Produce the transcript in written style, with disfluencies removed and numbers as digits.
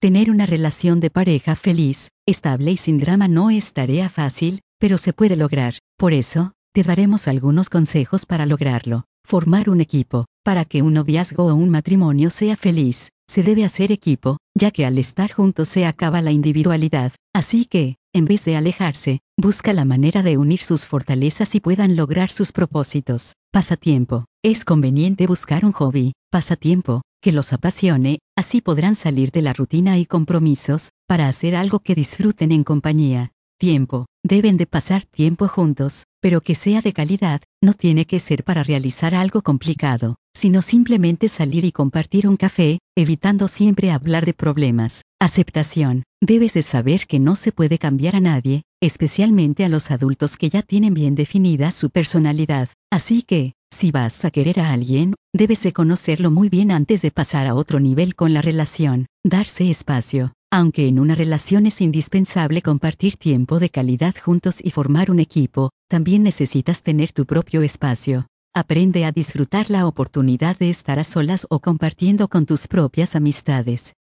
Tener una relación de pareja feliz, estable y sin drama no es tarea fácil, pero se puede lograr. Por eso, te daremos algunos consejos para lograrlo. Formar un equipo. Para que un noviazgo o un matrimonio sea feliz, se debe hacer equipo, ya que al estar juntos se acaba la individualidad. Así que, en vez de alejarse, busca la manera de unir sus fortalezas y puedan lograr sus propósitos. Pasatiempo. Es conveniente buscar un hobby, pasatiempo, que los apasione, así podrán salir de la rutina y compromisos, para hacer algo que disfruten en compañía. Tiempo. Deben de pasar tiempo juntos, pero que sea de calidad, no tiene que ser para realizar algo complicado, sino simplemente salir y compartir un café, evitando siempre hablar de problemas. Aceptación. Debes de saber que no se puede cambiar a nadie, especialmente a los adultos que ya tienen bien definida su personalidad. Así que, si vas a querer a alguien, debes de conocerlo muy bien antes de pasar a otro nivel con la relación. Darse espacio. Aunque en una relación es indispensable compartir tiempo de calidad juntos y formar un equipo, también necesitas tener tu propio espacio. Aprende a disfrutar la oportunidad de estar a solas o compartiendo con tus propias amistades.